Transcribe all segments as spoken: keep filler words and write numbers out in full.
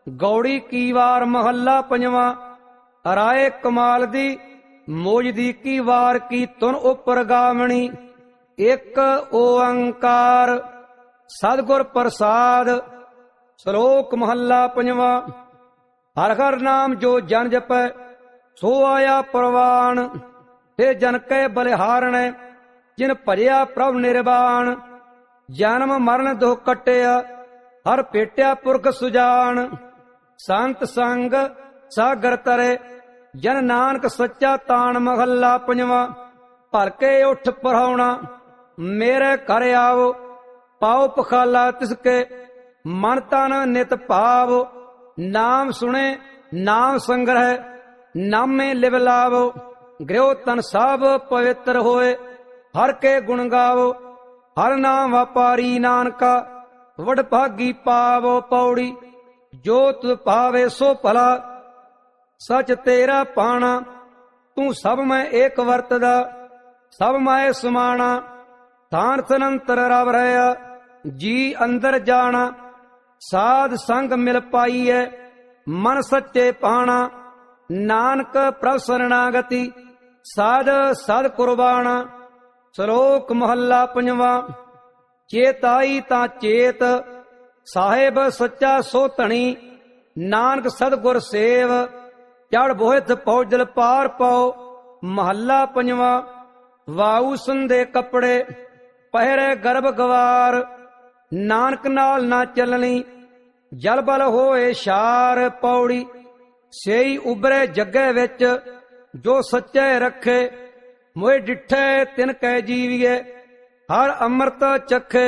गौड़ी की वार महला पंजवा। राय कमाल दी मोजदी की वार की तुन उपर गावणी। एक ओंकार सतगुर प्रसाद। श्लोक महला पंजवा। हर हर नाम जो जन जपै सो आया परवान। ते जन कै बलिहारण जिन भजया प्रभ निर्वाण। जन्म मरण दुख कटिया हर पेटिया पुरख सुजान। संत संग सागर तरे जन नानक सच्चा तान। महला पंजवा। भलके उठ पढ़ाउना मेरे घर आओ। पाओ पखाला तिसके मन तन नित भाव। नाम सुने नाम संग्रह नामे लिव लावो। गृह तन सब पवित्र होए हर के गुण गावो। हर नाम व्यापारी नानका वड भागी पावो। पौड़ी जो तुझ पावे सो भला सच तेरा पाना। तू सब में एक वर्तदा सब माए समाना। थान सनंतर रव रहा जी अंदर जाना। साध संग मिल पाई है मन सच्चे पाना। नानक प्रभ शरणागति साध सद कुर्बाना। श्लोक महला पंजवा। चेत आई ता चेत साहेब सच्चा सो धनी। नानक सतगुर सेव चढ़ बोहित पौजल पार पाओ। महला पंजवा। वाऊ सुंदे कपड़े पहरे गर्भ गवार। नानक नाल ना चलनी जल बल होए शार। पौड़ी सेई उबरे जगे विच जो सच्चे रखे। मोए डिठे तिन कै जीविए हर अमृत चखे।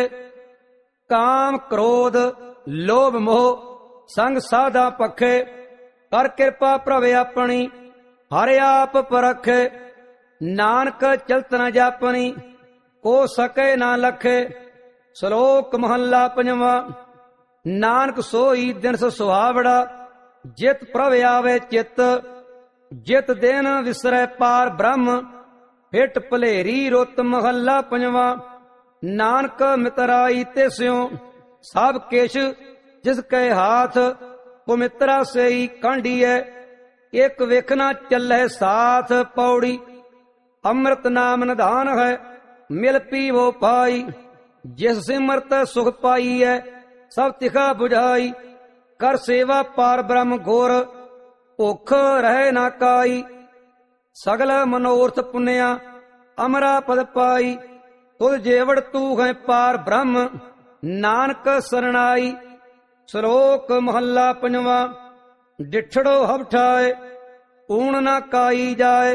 काम क्रोध लोभ मोह संग साधा पखे। कर कृपा प्रभ अपनी हर आप परखे। नानक चलत न जापनी को सके ना लखे। श्लोक महला पंजवा। नानक सोई दिन सुहावड़ा जित प्रभ आवे चित। जित दिन विसरै पार ब्रह्म हिट भलेरी रुत। महला पंजवा। नानक मितराई ते स्यों सब किश जिसके हाथ। पुमित्रा से ही कांडिए एक वेखना चले साथ। पौड़ी अमृत नाम निधान है मिल पीवो पाई। जिस सिमरत सुख पाई है सब तिखा बुझाई। कर सेवा पार ब्रह्म घोर भुख रहे ना काई। सगल मनोरथ पुण्या अमरा पद पाई। तुद जेवड़ तू है पार ब्रह्म नानक सरणाई। श्लोक महला पंजवा। डिठड़ो हबठाए ऊण ना काई जाए।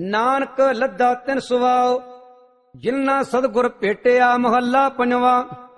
नानक लद्दा तिन सुवाओ जिन्ना सतगुर भेटिया। महला पंजवा।